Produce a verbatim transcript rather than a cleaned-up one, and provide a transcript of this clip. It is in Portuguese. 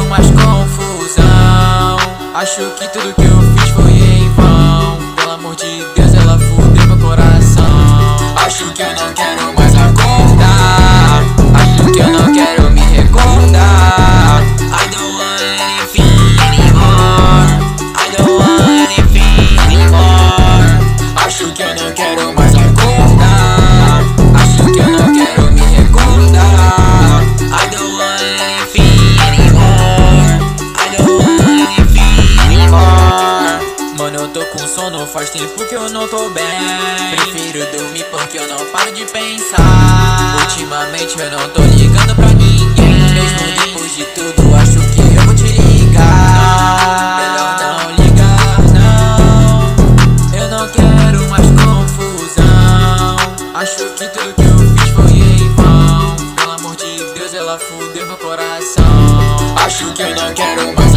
mais confusão. Acho que tudo que eu fiz foi em vão. Pelo amor de Deus, ela fudeu meu coração. Acho que eu não quero mais acordar. Acho que eu não quero me recordar. I don't want anything anymore. I don't want anything anymore. Acho que eu não quero mais acordar. Acho que eu não quero me recordar. I don't want anything anymore. I don't want anything anymore. Mano, eu tô com sono, faz tempo que eu não tô bem. Prefiro dormir porque eu não paro de pensar. Ultimamente eu não tô ligando pra ninguém. Mesmo depois de tudo, acho que eu vou te ligar. Melhor não ligar, não. Eu não quero mais confusão. Acho que tudo que eu fiz foi em vão. Pelo amor de Deus, ela fudeu meu coração. Acho que eu não quero mais